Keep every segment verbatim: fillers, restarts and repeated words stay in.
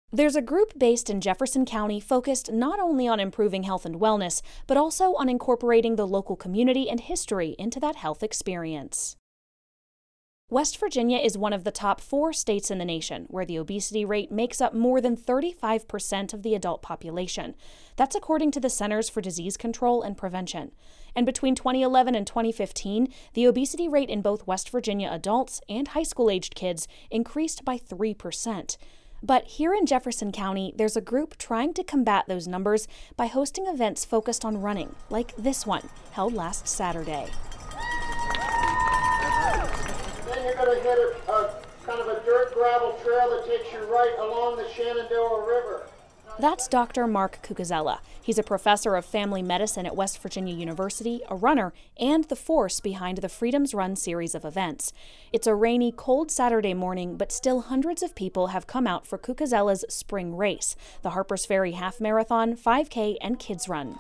There's a group based in Jefferson County focused not only on improving health and wellness, but also on incorporating the local community and history into that health experience. West Virginia is one of the top four states in the nation where the obesity rate makes up more than thirty-five percent of the adult population. That's according to the Centers for Disease Control and Prevention. And between twenty eleven and twenty fifteen, the obesity rate in both West Virginia adults and high school-aged kids increased by three percent. But here in Jefferson County, there's a group trying to combat those numbers by hosting events focused on running, like this one, held last Saturday. Then you're going to hit a, a kind of a dirt gravel trail that takes you right along the Shenandoah River. That's Doctor Mark Cucuzzella. He's a professor of family medicine at West Virginia University, a runner, and the force behind the Freedom's Run series of events. It's a rainy, cold Saturday morning, but still hundreds of people have come out for Cucuzzella's spring race, the Harpers Ferry Half Marathon, five K, and Kids Run.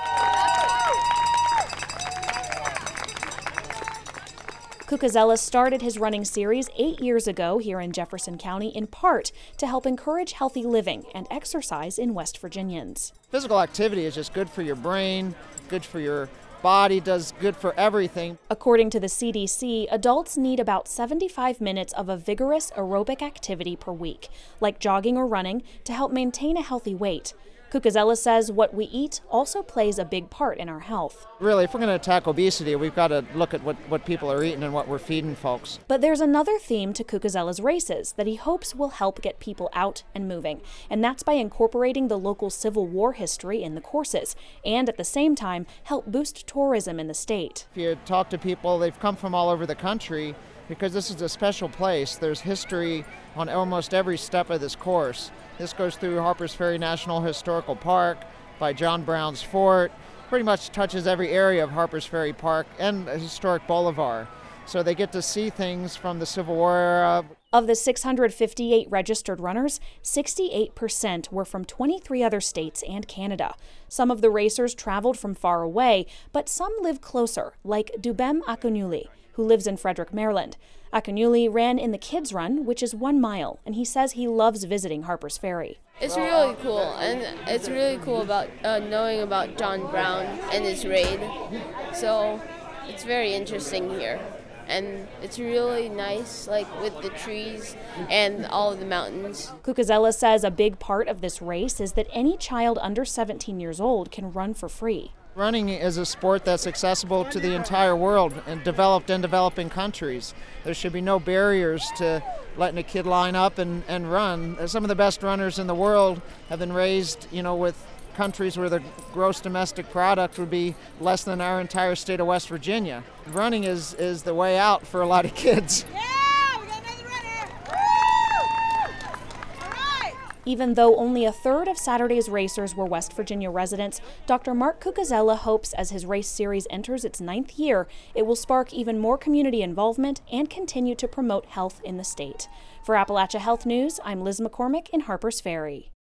Cucuzzella started his running series eight years ago here in Jefferson County in part to help encourage healthy living and exercise in West Virginians. Physical activity is just good for your brain, good for your body, does good for everything. According to the C D C, adults need about seventy-five minutes of a vigorous aerobic activity per week, like jogging or running, to help maintain a healthy weight. Cucuzzella says what we eat also plays a big part in our health. Really, if we're going to attack obesity, we've got to look at what, what people are eating and what we're feeding folks. But there's another theme to Cucuzzella's races that he hopes will help get people out and moving, and that's by incorporating the local Civil War history in the courses, and at the same time help boost tourism in the state. If you talk to people, they've come from all over the country because this is a special place. There's history on almost every step of this course. This goes through Harpers Ferry National Historical Park, by John Brown's Fort, pretty much touches every area of Harpers Ferry Park and a historic boulevard. So they get to see things from the Civil War era. Of the six hundred fifty-eight registered runners, sixty-eight percent were from twenty-three other states and Canada. Some of the racers traveled from far away, but some live closer, like Dubem Akunyuli, who lives in Frederick, Maryland. Akunyuli ran in the Kids Run, which is one mile, and he says he loves visiting Harpers Ferry. It's really cool, and it's really cool about uh, knowing about John Brown and his raid. So it's very interesting here, and it's really nice, like with the trees and all of the mountains. Cucuzzella says a big part of this race is that any child under seventeen years old can run for free. Running is a sport that's accessible to the entire world and developed and developing countries. There should be no barriers to letting a kid line up and, and run. Some of the best runners in the world have been raised, you know, with countries where the gross domestic product would be less than our entire state of West Virginia. Running is, is the way out for a lot of kids. Yeah! Even though only a third of Saturday's racers were West Virginia residents, Doctor Mark Cucuzzella hopes as his race series enters its ninth year, it will spark even more community involvement and continue to promote health in the state. For Appalachia Health News, I'm Liz McCormick in Harpers Ferry.